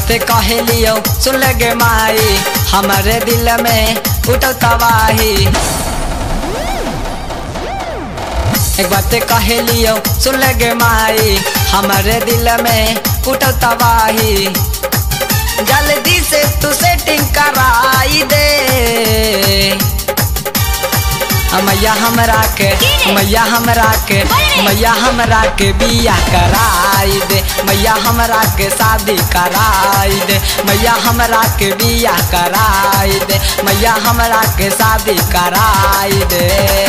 बात कहे लियो सुन लगे माई, हमारे दिल में उठो तबाही। एक बात कहे लियो सुन लगे माई, हमारे दिल में उठो तबाही। जल्दी से तू सेटिंग कराई दे मैया हमरा के, मैया हमरा के, मैया हमरा के बिया कराई दे, मैया हमरा के शादी कराई दे, मैया हमरा के बिया कराई दे, मैया हमरा के शादी कराई दे।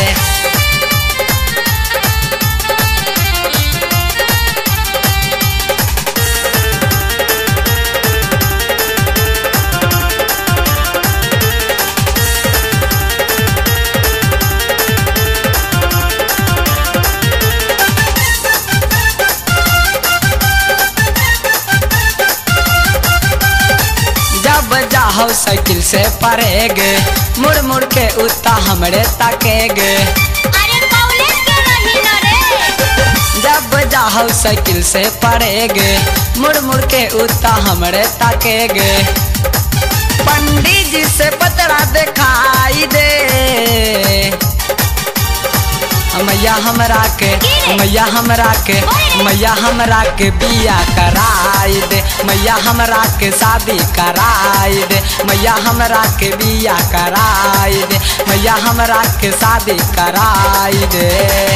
जाहो साइकिल से परेगे, मुड़ मुड़ के उता हमरे ताकेगे। अरे कॉलेज के रही न रे। जब जाहो साइकिल से परेगे, मुड़ मुड़ के उता हमरे ताकेगे। पंडित जी से पतरा दिखाई दे मैया हमरा के, मैया हमरा के, मैया हमरा के बिया कराई दे, मैया हमरा के शादी कराई दे, मैया हमरा के बिया कराई दे, मैया हमरा के शादी कराई दे।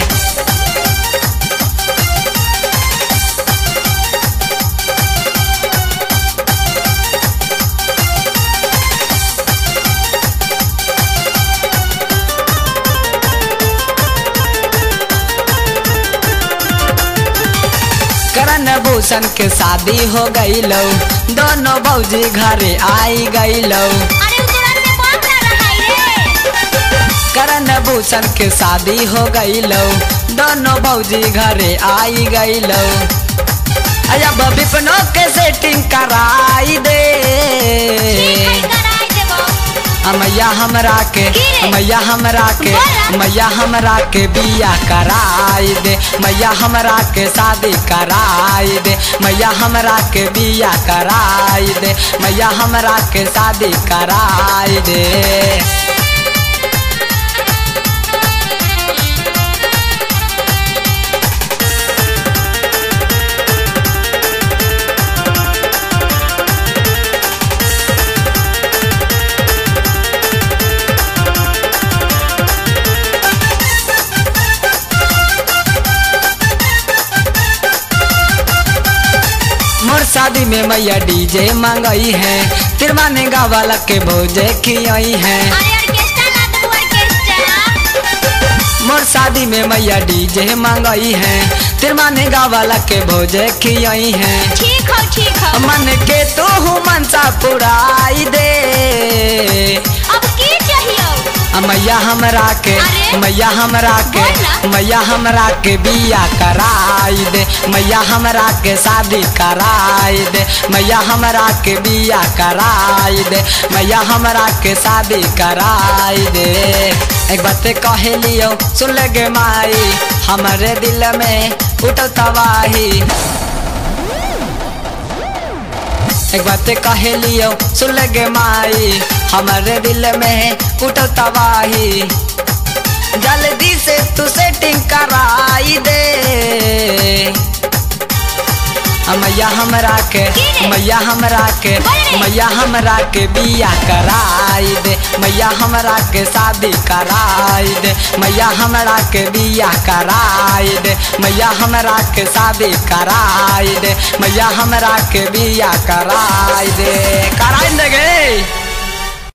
करण भूषण के शादी हो गई लो, दोनों भौजी घरे आई गई लो। अरे तुरंत में कौन सा रहाई रे। करण भूषण के शादी हो गई लो, दोनों भौजी घरे आई गई लो। अब विपनो के सेटिंग कराई दे मैया हमरा के, मैया हमरा के, मैया हमरा के बिया कराई दे, मैया हमरा के शादी कराई दे, मैया हमरा के बिया कराई दे, मैया हमरा के शादी कराई दे। शादी में मैया डीजे मांगई है, तिरमाने गावाला के भोजे खियाई है। मोर शादी में मैया डीजे मांगई है, तिरमाने गावाला के भोजे खियाई है। ठीक हो ठीक हो। मन के तो हूँ मनसा पुराई दे। अब की चाहिए मैया हमरा के, मैया हमरा के, मैया हमरा के बिया कराई दे, मैया हमरा के शादी कराई दे, मैया हमरा के बिया कराई दे, मैया हमरा के शादी कराई दे। एक बात कहे लियो सुन लगे माई, हमारे दिल में उठो तबाही। एक बात कहे लियो सुन लगे माई, हमारे दिल में उठो तबाही। जल्दी से तू सेटिंग कराई दे मैया हमरा के, मैया हमरा के, मैया हमरा के बिया कराई दे, मैया हमरा के शादी कराई दे, मैया हमरा के बिया कराई दे, मैया हमरा के शादी कराई दे, मैया हमरा के बिया कराई दे। कराई दे गे।